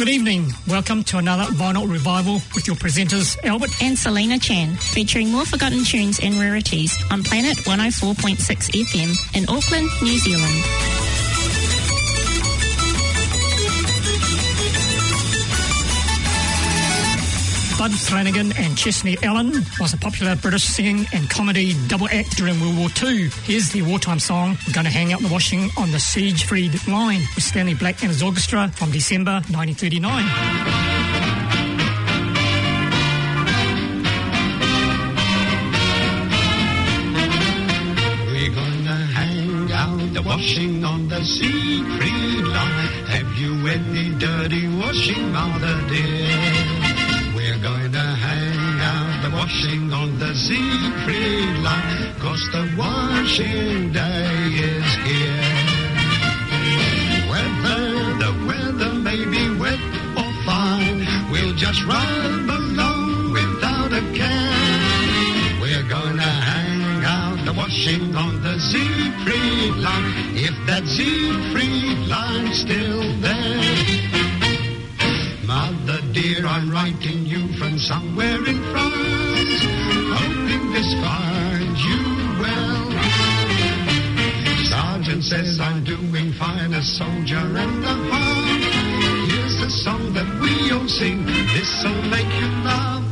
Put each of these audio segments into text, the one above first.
evening. Welcome to another Vinyl Revival with your presenters Albert and Selena Chan, featuring more forgotten tunes and rarities on Planet 104.6 FM in Auckland, New Zealand. Bud Flanagan and Chesney Allen was a popular British singing and comedy double act during World War II. Here's the wartime song, We're Gonna Hang Out the Washing on the Siegfried Line, with Stanley Black and his orchestra from December 1939. Washing on the Siegfried Line. Have you any dirty washing, mother dear? We're going to hang out the washing on the Siegfried Line, 'cause the washing day is here. Whether the weather may be wet or fine, we'll just run along without a care. We're going to hang out the washing on the Siegfried Line, if that Siegfried line's still there. Mother dear, I'm writing you from somewhere in France, hoping this finds you well. Sergeant says I'm doing fine, a soldier and a half. Here's the song that we all sing, this'll make you laugh.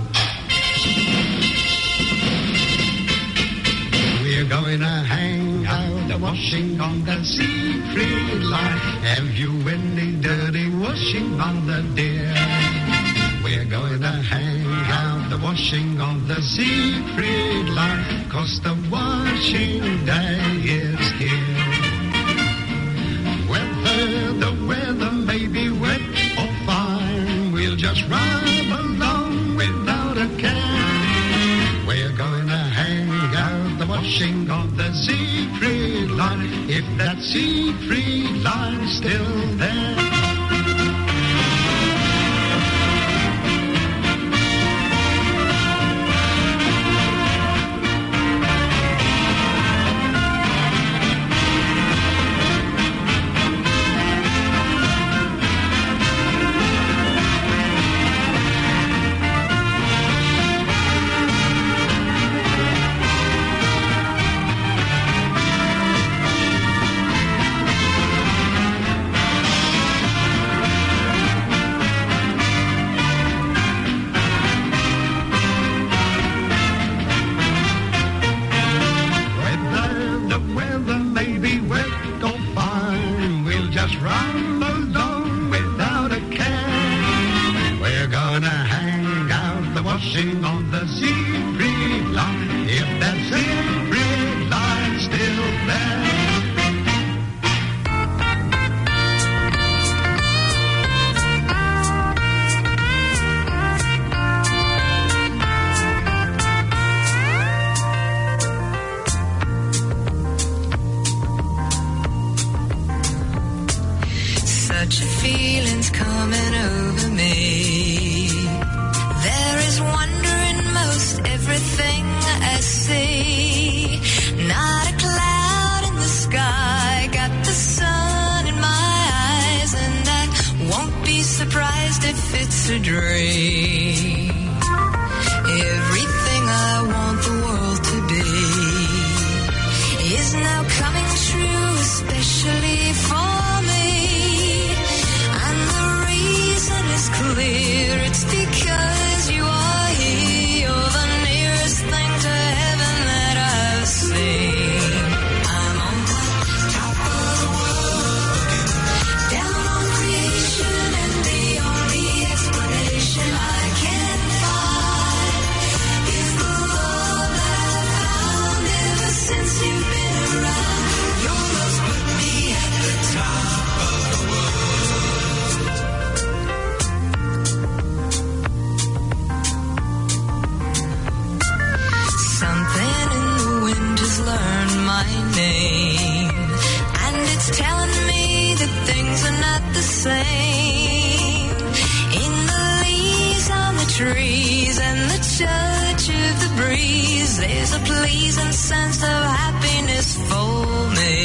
We're going to hang out the washing on the Siegfried Line. Have you any dirty washing, mother dear? We're going to hang out the washing on the Siegfried Line, 'cause the washing day is here. Whether the weather may be wet or fine, we'll just ride along without a care. We're going to hang out the washing on the Siegfried Line, if that Siegfried line's still there.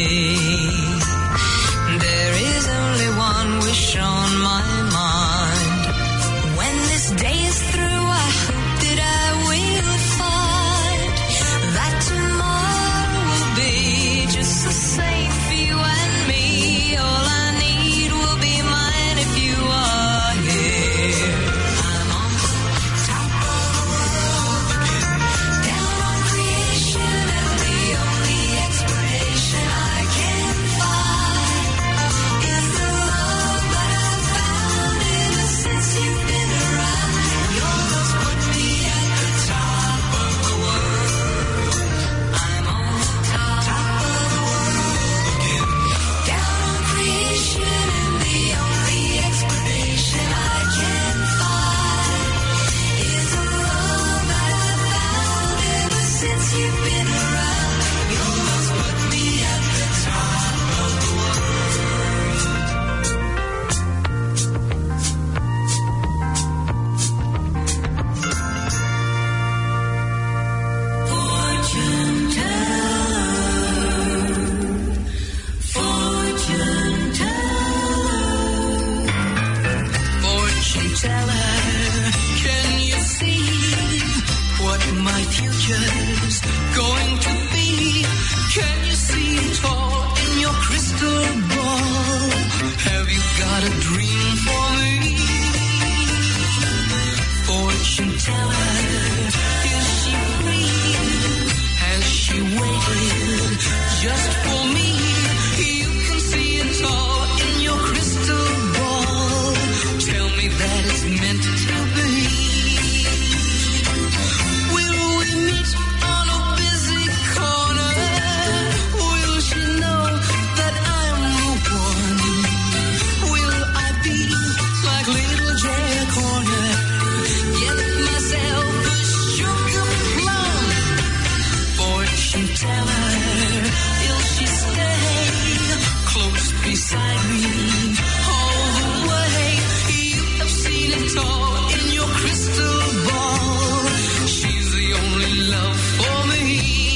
There is only one wish on my mind. tell her, can you see what my future's going to be? Can you see it all in your crystal ball? Have you got a dream for me? Fortune teller, is she free? Has she waited just for me? You can see it all in your crystal ball. Tell me that it's meant to be. Will we meet on a busy corner? Will she know that I'm the one? Will I be like little Jack Horner? Get myself a sugar plum. Fortune teller, will she stay close beside me all the way? You have seen it all in your crystal ball. She's the only love for me.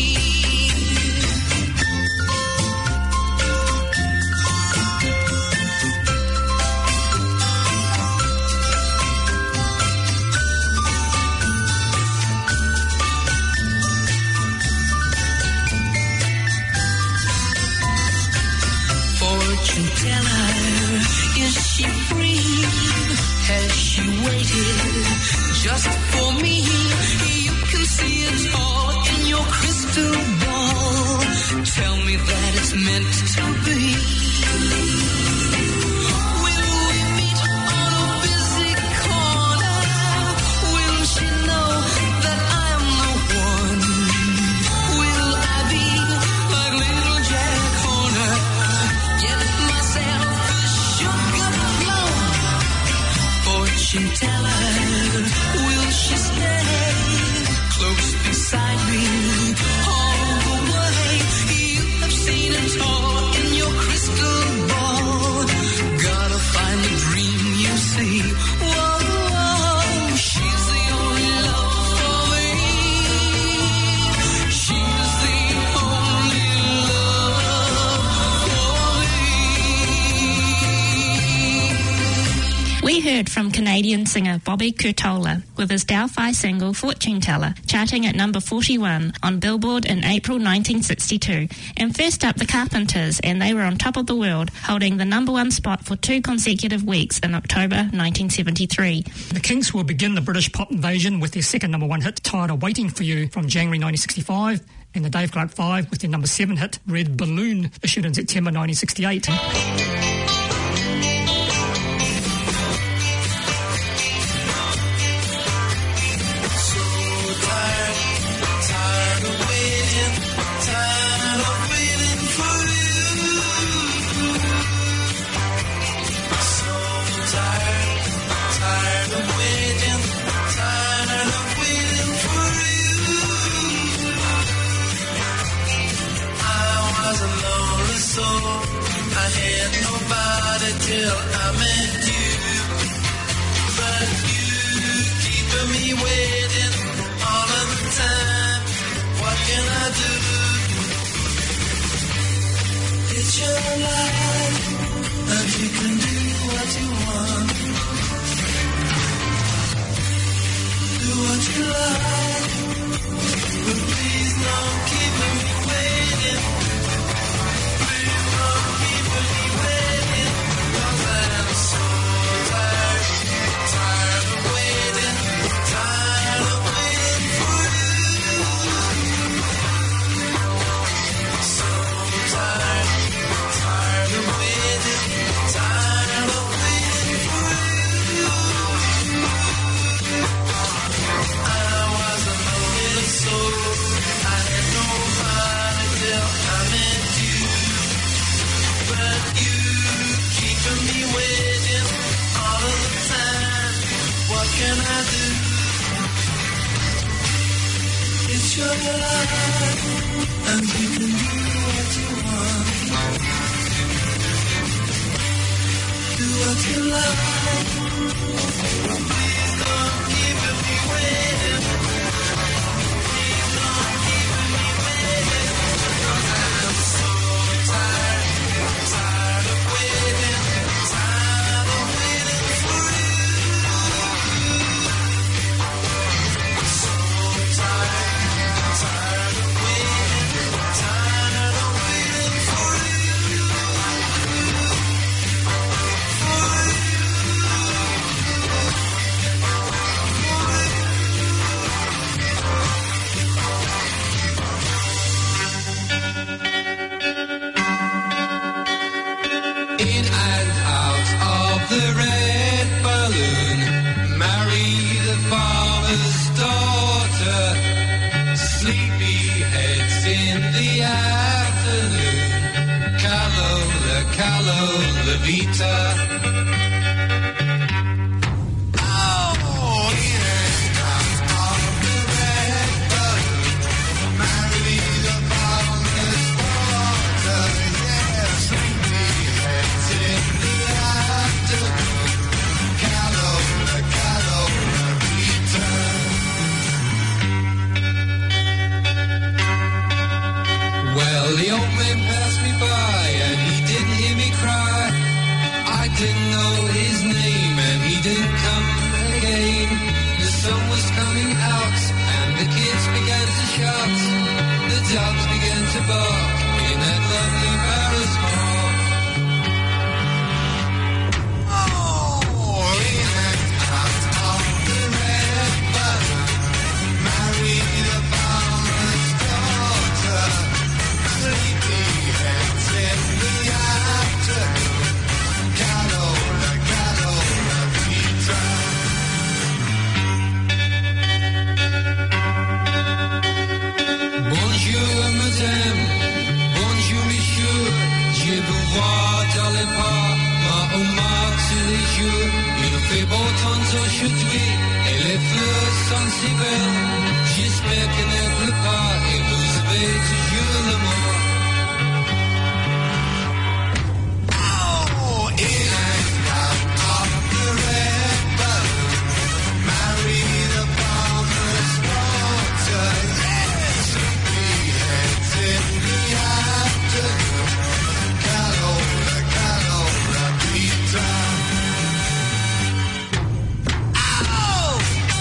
Fortune teller, is she free? Has she waited just for me? You can see it all in your crystal ball. Tell me that it's meant to be. Will we meet on a busy corner? Will she know that I'm the one? Will I be like little Jack Horner? Get myself a sugar plum. Fortune teller, will she stay close beside me all the way? You have seen it all in your crystal ball. Gotta find the dream you see. Whoa, whoa, she's the only love for me. She's the only love for me. We heard from Canadian singer Bobby Curtola with his Delphi single Fortune Teller, charting at number 41 on Billboard in April 1962. And first up, the Carpenters, and they were on top of the world, holding the number one spot for 2 consecutive weeks in October 1973. The Kinks will begin the British pop invasion with their second number one hit, Tired of Waiting for You, from January 1965, and the Dave Clark 5 with their number 7 hit, Red Balloon, issued in September 1968. Till I met you, but you keeping me waiting all of the time. What can I do? It's your life, and you can do what you want. Do what you like, but please don't keep me waiting. Please don't keep me waiting. I'm so tired, tired of waiting for you. So tired, tired of waiting for you. I was a lonely soul, I had nobody till I met you. But you keeping me waiting all of the time. What can I do? It's your life, and you can do what you want. Do what you like. Please don't keep me waiting. Please don't keep me waiting. 'Cause I'm so tired, tired of waiting for you. vita. Oh, in and out of the red balloon, marry the boundless water. Yeah, sleepy heads in the afternoon. Calora, calora, vita. Well, the old man passed me by and he didn't hear me cry. I didn't know his name and he didn't come again. The sun was coming out and the kids began to shout. The dogs began to bark in that lovely Paris hall. Oh, in and out of the red balloon, marry the farmer's daughter. Sleepy heads in the afternoon. Calora, calora, vita. Bonjour, madame. Bonjour, monsieur. Je vous vois dans les pas. Ma hommage sur les jours. Il fait beau temps aujourd'hui. Et les fleurs sont si belles. J'espère qu'elle ne pleut pas. Et vous avez toujours l'amour. Oh, in and out of the red balloon, marry the farmer's daughter. Yeah, sleepy heads in the afternoon. Calora, calora, vita. Ow!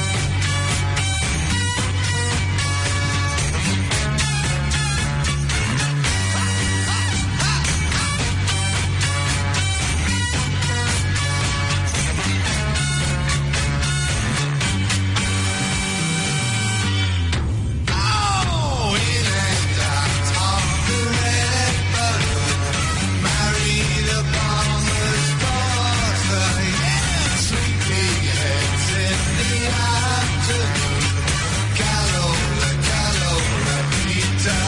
Oh, in and out of the red balloon, marry the farmer's daughter. Yeah, sleepy heads in the afternoon. Calora, calora, vita.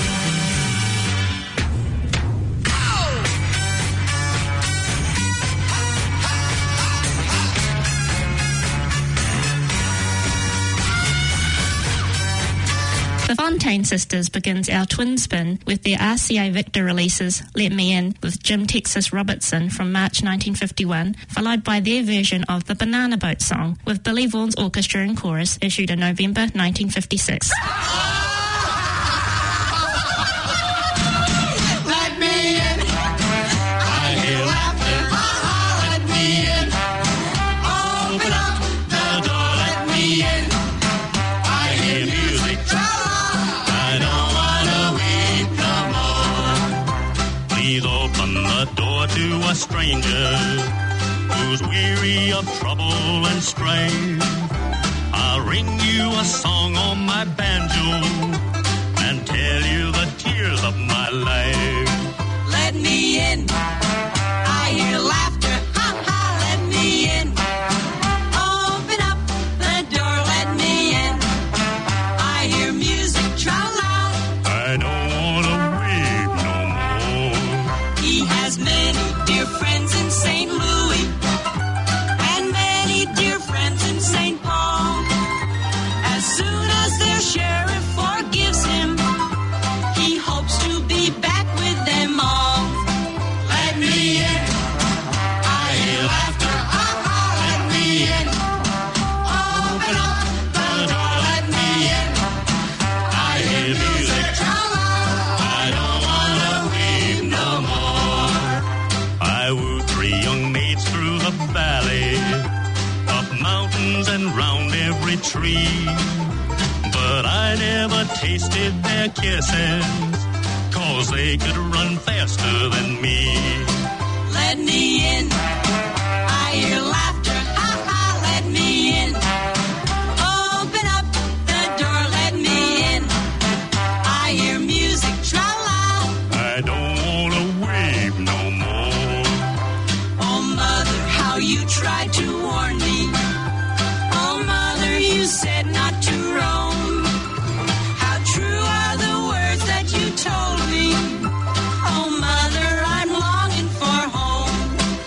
The Fontaine Sisters begins our twin spin with their RCA Victor releases Let Me In with Jim Texas Robertson from March 1951, followed by their version of the Banana Boat song with Billy Vaughan's orchestra and chorus, issued in November 1956. Let me in. I hear laughter. Let me in. Open up the door. Let me in. I hear music. I don't wanna weep no more. Please open the door to a stranger who's weary of trouble and strain. I'll ring you a song on my banjo and tell you the tears of my life. Let me in. I hear laughter. Ha ha. Let me in. Open up the door. Let me in. I hear music. Tra-la. I don't wanna weep no more. He has many dear friends in St. Louis and many dear friends in St. Paul. As soon as their sheriff forgives him, he hopes to be back with them all. Let me in. I hear laughter. Ha ha. Let me in. Open up the door. Let me in. I hear music. Tra-la. I don't wanna weep no more. I wooed 3 young maids through the valley, up mountains and round every tree. But I never tasted their kisses, 'cause they could run faster than me. Let me in. I hear laughter. Ha ha. Let me in. Open up the door. Let me in. I hear music. Tra-la. I don't wanna weep no more. Oh, mother, how you tried to warn me. Oh, mother, you said not to roam. How true are the words that you told me. Oh, mother, I'm longing for home.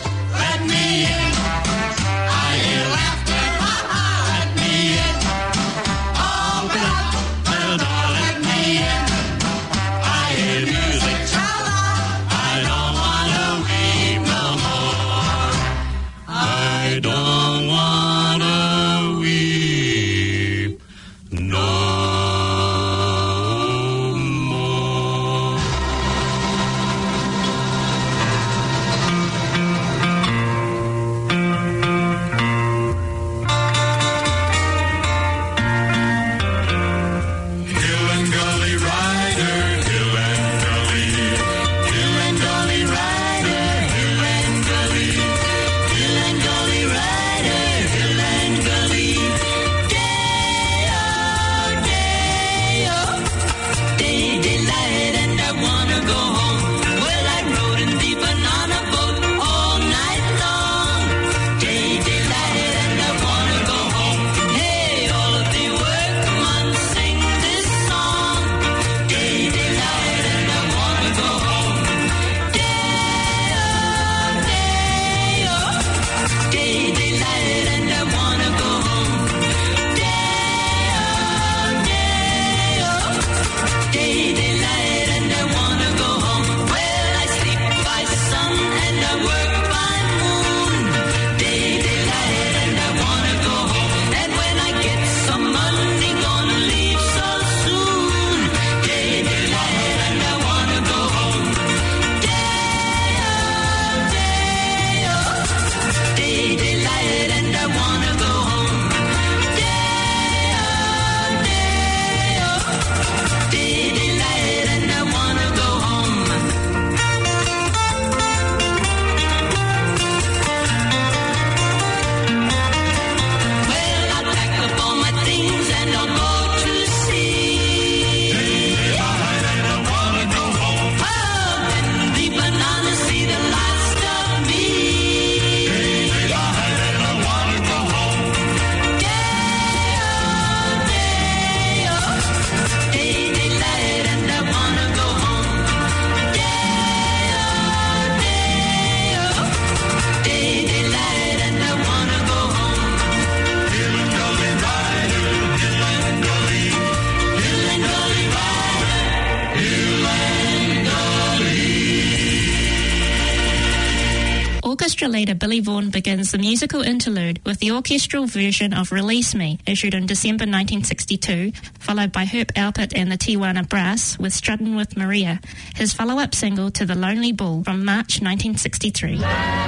orchestra leader Billy Vaughan begins the musical interlude with the orchestral version of Release Me, issued in December 1962, followed by Herb Alpert and the Tijuana Brass with Struttin' with Maria, his follow-up single to The Lonely Bull from March 1963.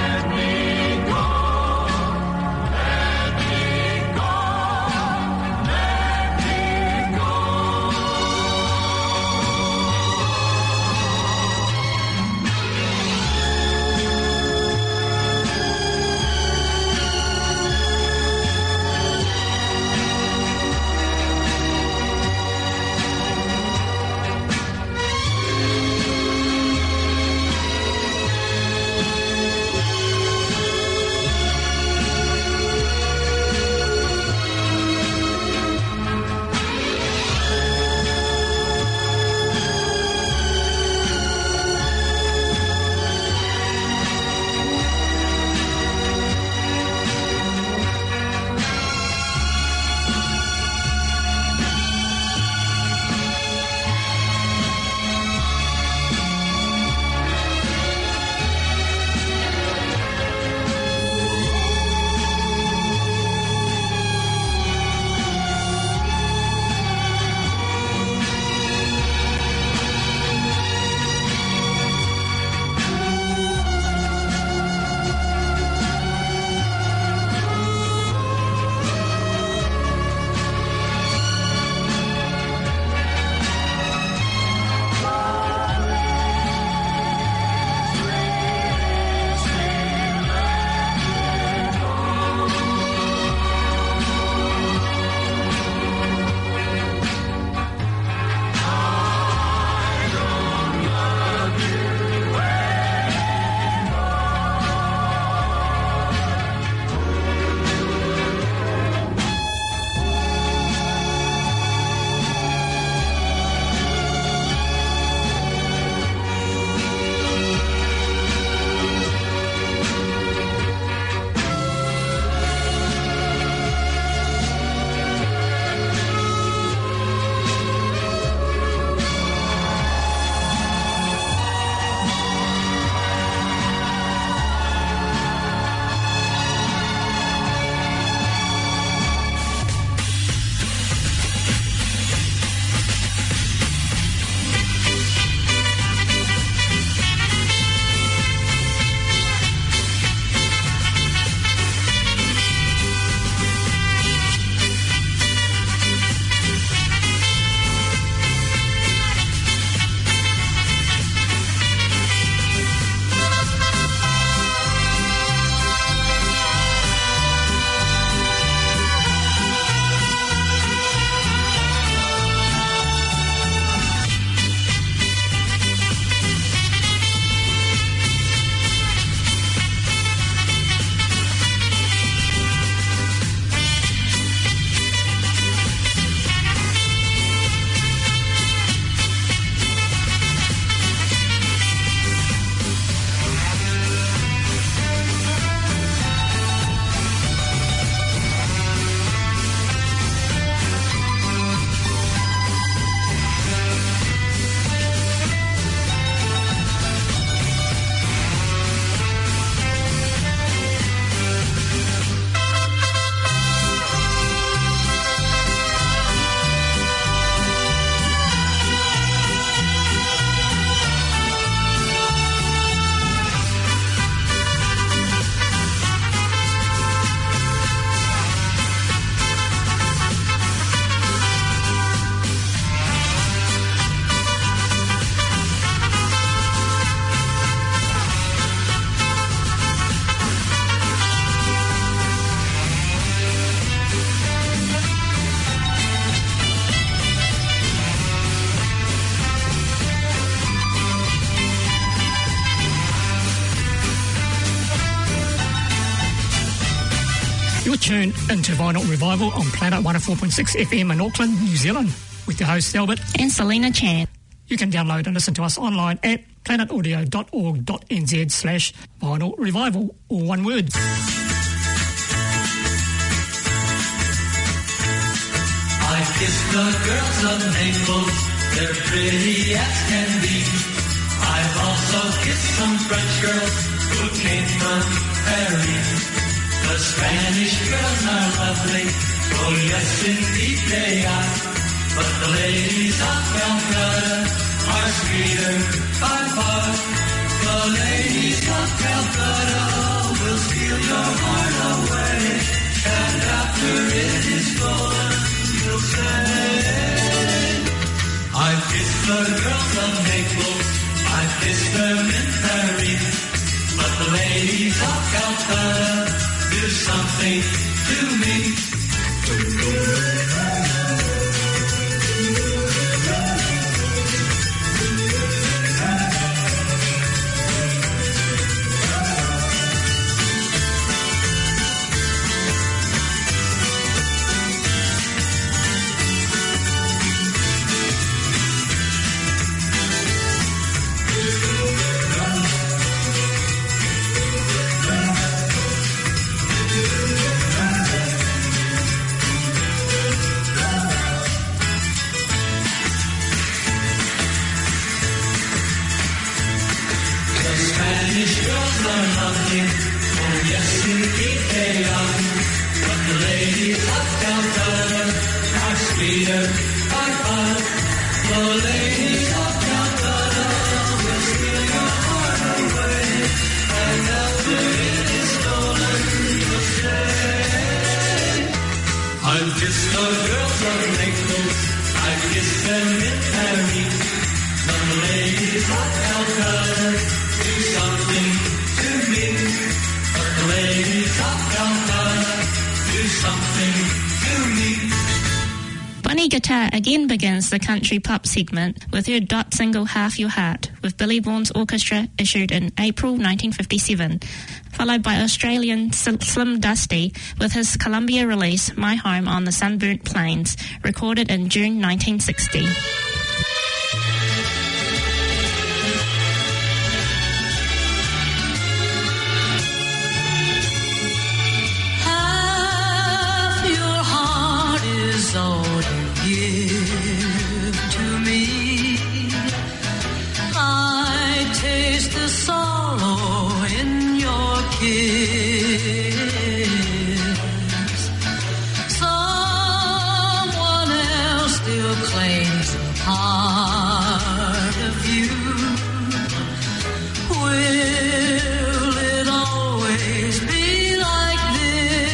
You're tuned into Vinyl Revival on Planet 104.6 FM in Auckland, New Zealand, with your hosts Albert and Selena Chan. You can download and listen to us online at planetaudio.org.nz/Vinyl Revival, all one word. I kiss the girls of Naples, they're pretty as can be. I've also kissed some French girls who came from Perry. The Spanish girls are lovely, oh yes indeed they are. But the ladies of Calcutta are sweeter by far. The ladies of Calcutta will steal your heart away, and after it is stolen, you'll say, I've kissed the girls of Naples, I've kissed them in Paris, but the ladies of Calcutta do something to me. Bonnie Guitar again begins the country pop segment with her dot single Half Your Heart with Billy Vaughan's orchestra, issued in April 1957, followed by Australian Slim Dusty with his Columbia release My Home on the Sunburnt Plains, recorded in June 1960. All to give to me, I taste the sorrow in your kiss. Someone else still claims a part of you. Will it always be like this?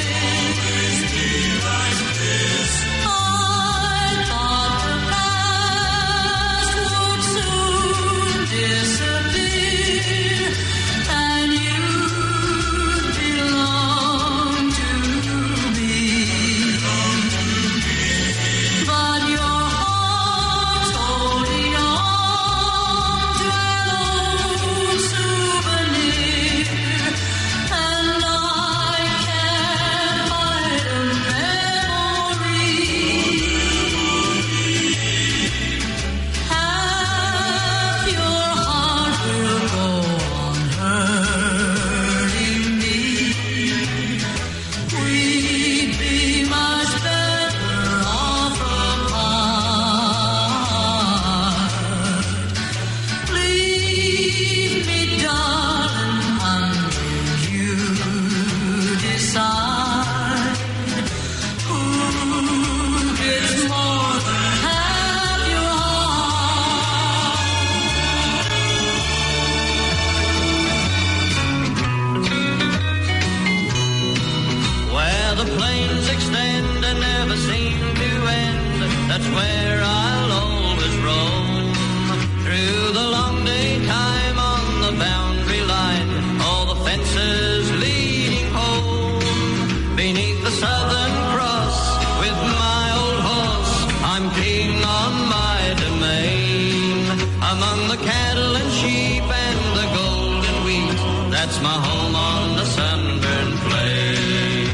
That's my home on the sunburned plains.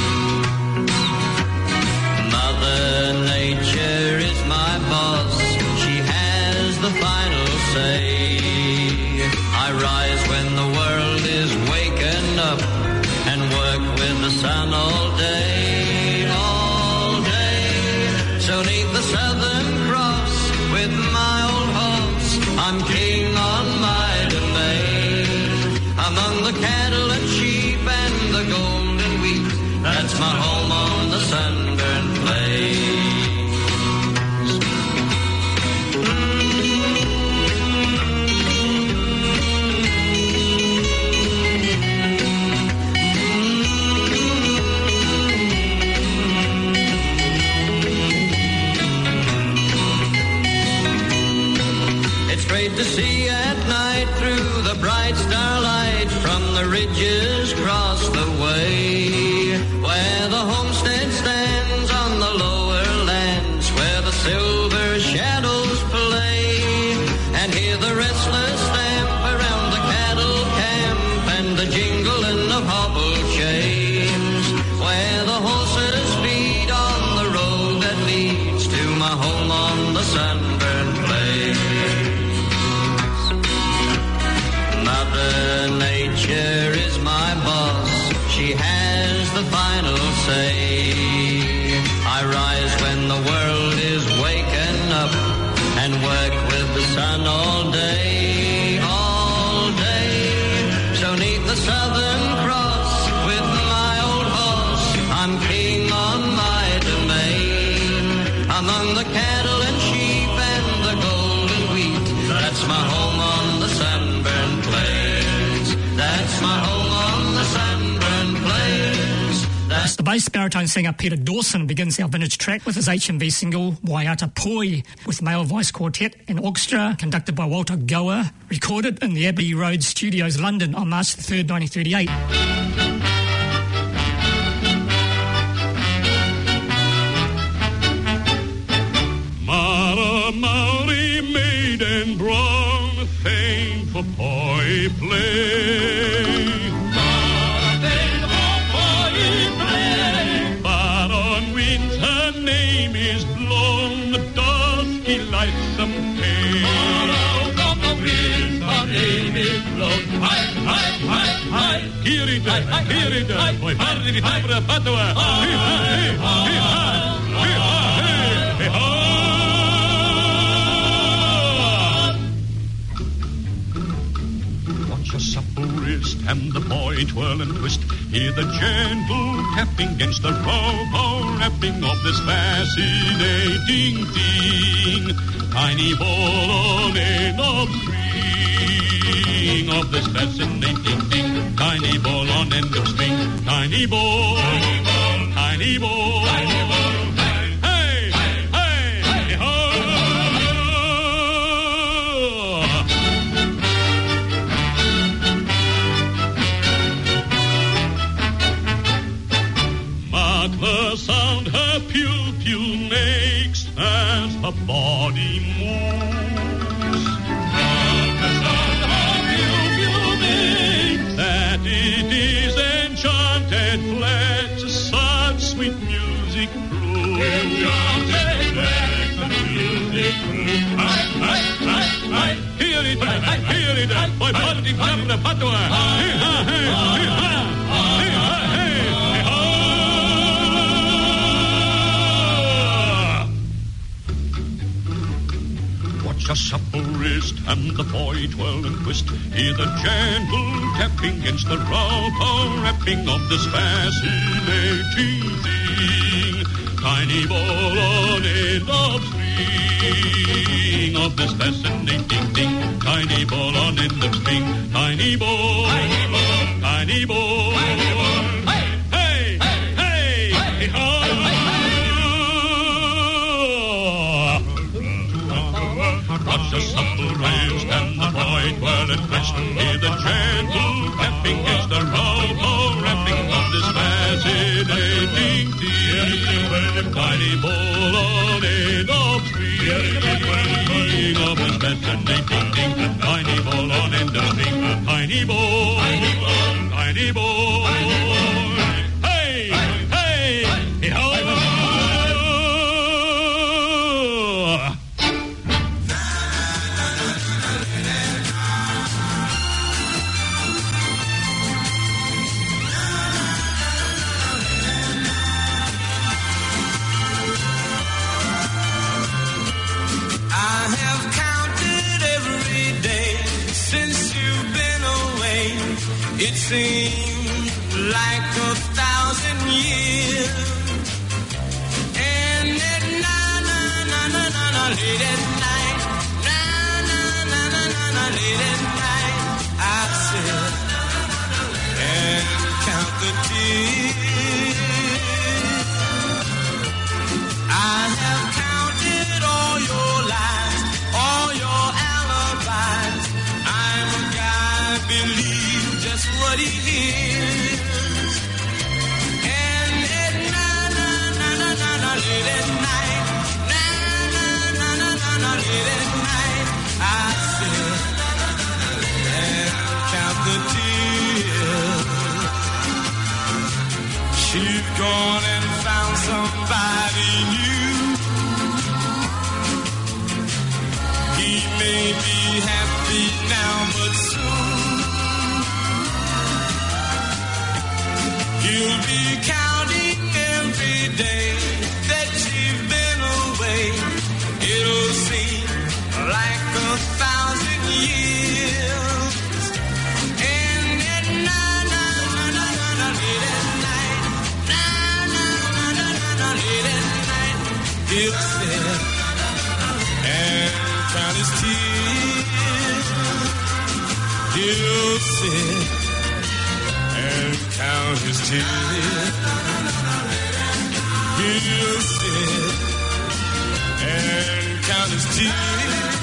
Mother Nature is my boss. She has the final say. I rise when the world is waking up and work with the sun all day, all day. So 'neath the Southern Cross with my old horse, I'm king on my domain. Among the cattle my home on the sunburned plains. Great to see at night through the bright starlight from the ridges across the way, where the homestead stands on the lower lands, where the silver shadows play, and hear the restless stamp around the cattle camp and the jingling of hobble chains, where the horses feed on the road that leads to my home on the sunburned plains. Mother Nature is my boss, she has the final say. I rise when the world is waking up and work with the sun all day, all day. So neath the Southern Cross with my old horse, I'm king on my domain. Among the cattle and sheep and the golden wheat, that's my home on the sunburned plains. That's my home on the sunburned plains. The bass baritone singer Peter Dawson begins our vintage track with his HMV single Waiata Poi, with male voice quartet and orchestra conducted by Walter Gower, recorded in the Abbey Road Studios, London on March 3rd, 1938. Mara Maori maiden brown, famed for poi play. Mara famed for poi play. But on winds her name is blown, the dusky lightsome hay. Mara from the winds her name is blown. Hi, hi, hi, hi. Hear it, boy, party the tabra patua. Hey, hey, hey, hey, hey, hey. A supple wrist and the boy twirl and twist. Hear the gentle tapping against the row, rapping of this fascinating thing. Tiny ball on end of string of this fascinating thing. Tiny ball on end of string. Tiny ball, tiny ball, tiny ball, tiny ball. Hey, hey, hey, hey, ho. The sound her pew-pew makes as her body moves. The sound her pew-pew makes, that it is enchanted flex, such sweet music proves. Enchanted flex, such music proves. Aye, hear it, boy, party, tabla, patua. Hey-ha, hey-ha, hey-ha, hey. A supple wrist and the boy twirl and twist. Hear the gentle tapping against the row, rapping of this fascinating thing. Tiny ball on end of string of this fascinating thing. Tiny ball on end of string. Tiny ball, tiny ball, tiny ball. Tiny ball. Hey, hey, hey, hey, hey, oh. Watch the supple wrist and the boy twirl and twist. Hear the gentle tapping against the row, rapping of this fascinating thing. Tiny ball on end of string of this fascinating thing. Tiny ball on end of string. Tiny ball, tiny ball, tiny ball. Hey, hey, hey, ho. It seemed like 1,000 years. somebody new. He may be happy now, but soon he'll be counting every day that you've been away. It'll seem like 1,000 years. And at night, late at night, late at night, he'll sit and count his tears. He'll sit and count his tears. He'll sit and count his tears.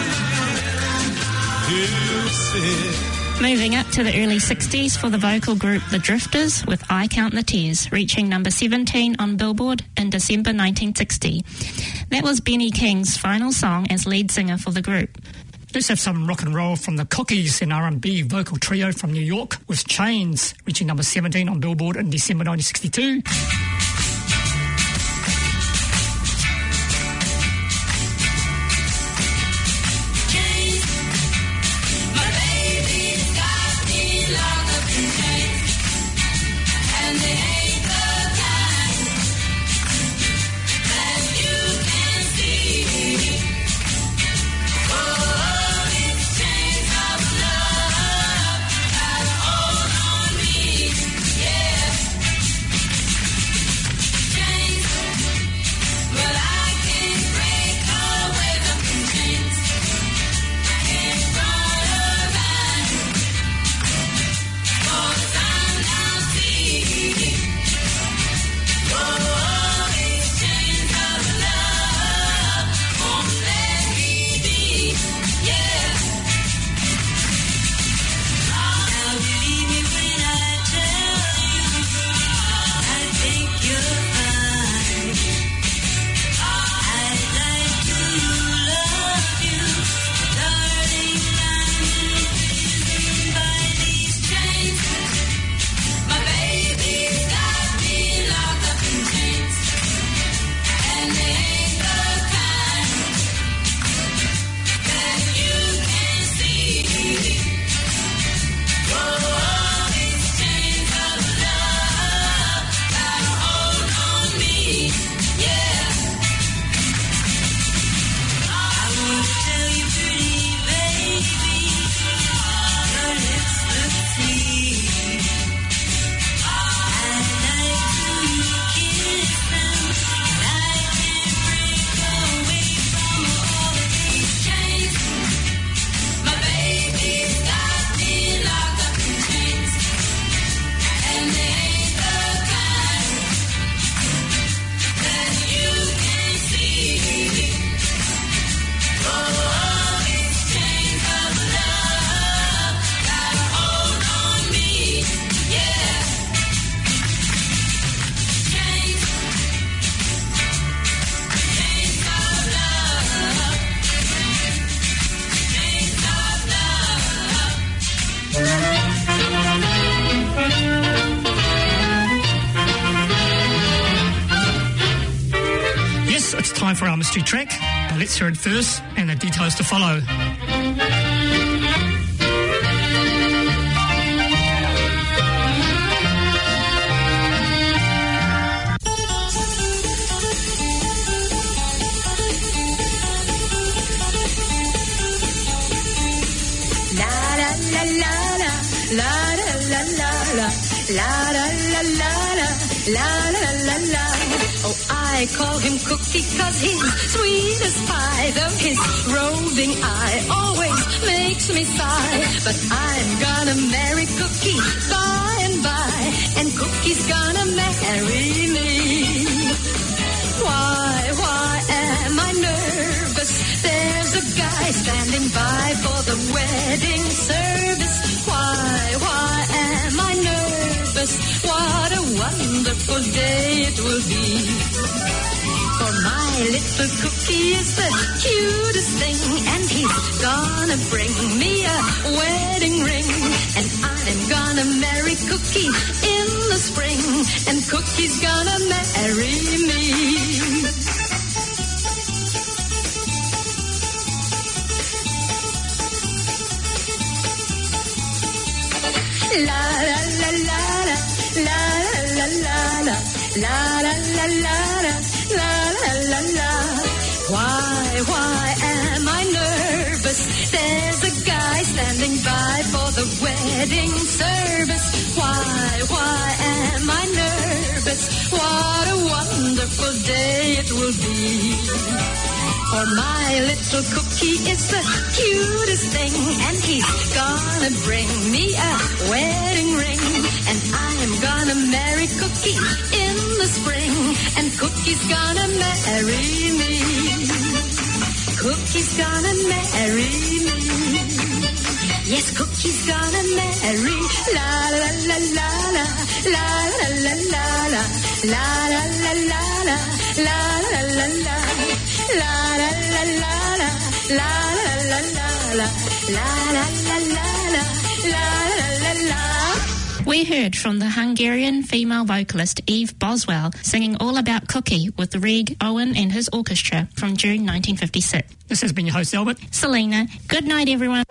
He'll sit. Moving up to the early 60s for the vocal group The Drifters with I Count the Tears, reaching number 17 on Billboard in December 1960. That was Benny King's final song as lead singer for the group. Let's have some rock and roll from the Cookies, an R&B vocal trio from New York with Chains, reaching number 17 on Billboard in December 1962. Time for our mystery track, but let's hear it first and the details to follow. Oh, I call him Cookie 'cause he's sweet as pie, though his roving eye always makes me sigh. But I'm gonna marry Cookie by and by, and Cookie's gonna marry me. Why am I nervous? There's a guy standing by for the wedding service. Why am I nervous? What a wonderful day it will be for my little cookie is the cutest thing, and he's gonna bring me a wedding ring. And I'm gonna marry Cookie in the spring, and Cookie's gonna marry me. La la la la la, la la la la, la la la la la, la la la la. Why am I nervous? There's a guy standing by for the wedding service. Why am I nervous? What a wonderful day it will be. For my little cookie is the cutest thing, and he's gonna bring me a wedding ring. And I'm gonna marry Cookie in the spring, and Cookie's gonna marry me. Cookie's gonna marry me. Yes, Cookie's gonna marry. La la la la la, la la la la la, la la la la la, la la la la. La la la la la, la la la la la, la la la la la, la la la la. We heard from the Hungarian female vocalist Eve Boswell singing all about Cookie with Reg Owen and his orchestra from June 1956. This has been your host, Albert. Selena, good night, everyone.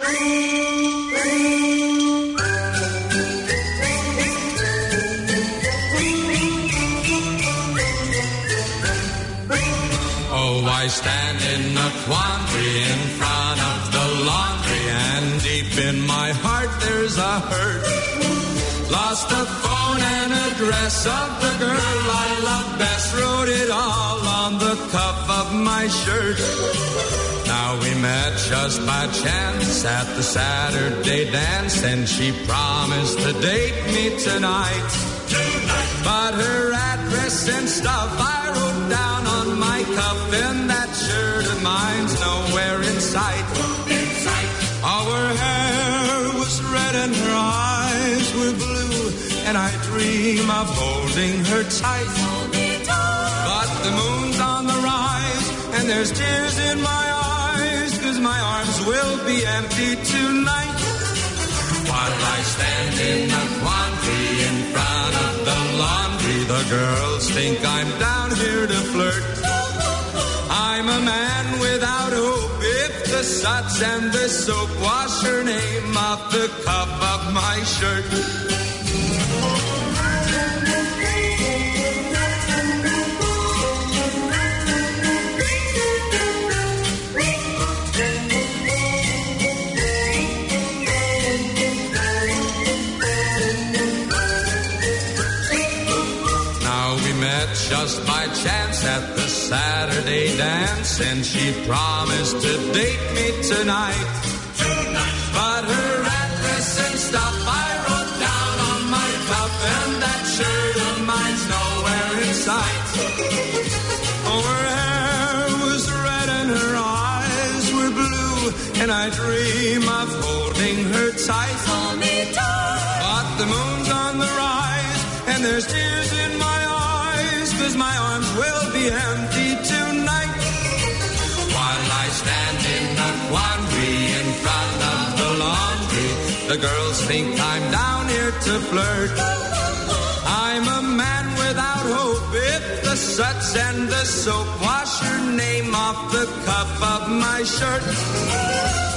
Oh, I stand in a quandary in front of the laundry, and deep in my heart there's a hurt. Lost the phone and address of the girl I love best, wrote it all on the cuff of my shirt. Now we met just by chance at the Saturday dance, and she promised to date me tonight. But her address and stuff I wrote down on my cuff, and that shirt of mine's nowhere in sight. Our hair was red and her eyes were blue, and I dream of holding her tight. But the moon's on the rise, and there's tears in my eyes, 'cause my arms will be empty tonight. While I stand in a quandary in front of the laundry, the girls think I'm down here to flirt. I'm a man without hope if the suds and the soap wash her name off the cuff of my shirt. Just by chance at the Saturday dance, and she promised to date me tonight. But her address and stuff I wrote down on my cuff, and that shirt of mine's nowhere in sight. Oh, her hair was red and her eyes were blue, and I dream of holding her tight. But the moon's on the rise, and there's tears in my eyes, 'cause my arms will be empty tonight. While I stand in a quandary in front of the laundry, the girls think I'm down here to flirt. I'm a man without hope if the suds and the soap wash her name off the cuff of my shirt.